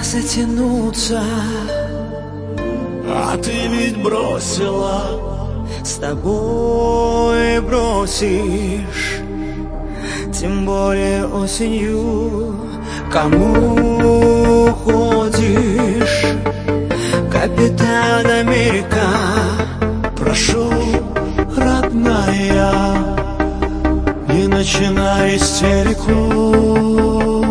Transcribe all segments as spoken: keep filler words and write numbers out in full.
затянуться, а ты ведь бросила. с тобой бросишь, тем более осенью. Кому ходишь, капитан Америка? Прошу, родная, не начинай истерику.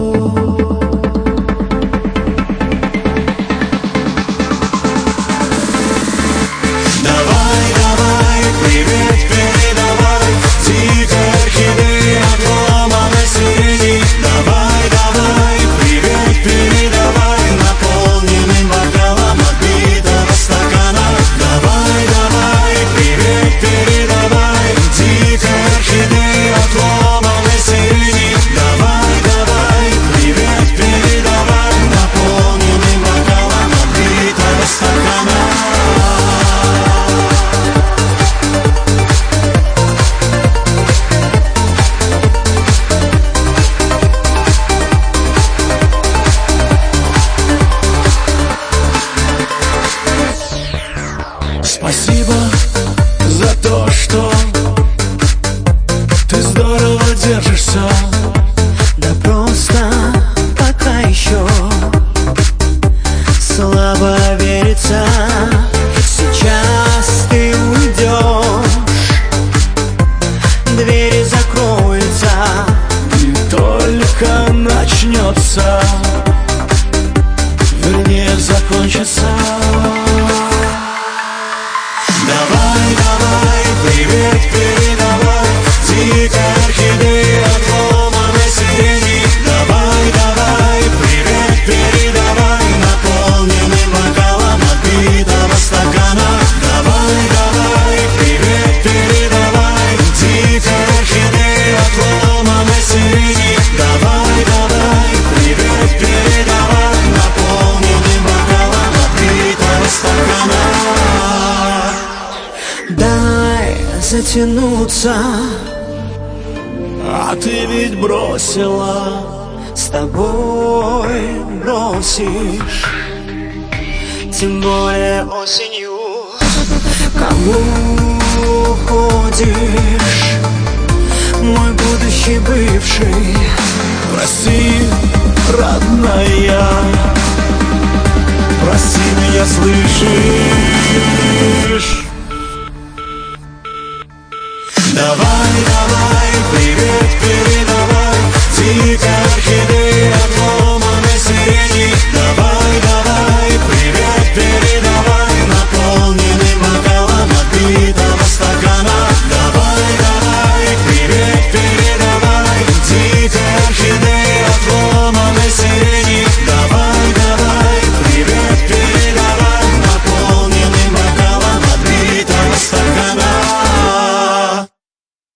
Спасибо за то, что ты здорово держишься. Да просто пока еще слабо верится. Сейчас ты уйдешь, двери закроются, И только начнется, вернее закончится. Давай, давай, привет передавай, дикая орхидея отломанной сирени. Давай, давай, привет передавай, наполненным бокалом отбитого стакана. Давай, давай, привет передавай, дикая орхидея отломанной сирени. Давай, давай, привет передавай, наполненным бокалом отбитого стакана. дай затянуться, а ты ведь бросила. с тобой бросишь, тем более осенью. Кому ходишь, мой будущий бывший? Прости, родная, прости меня, слышишь? Давай, давай, привет, привет.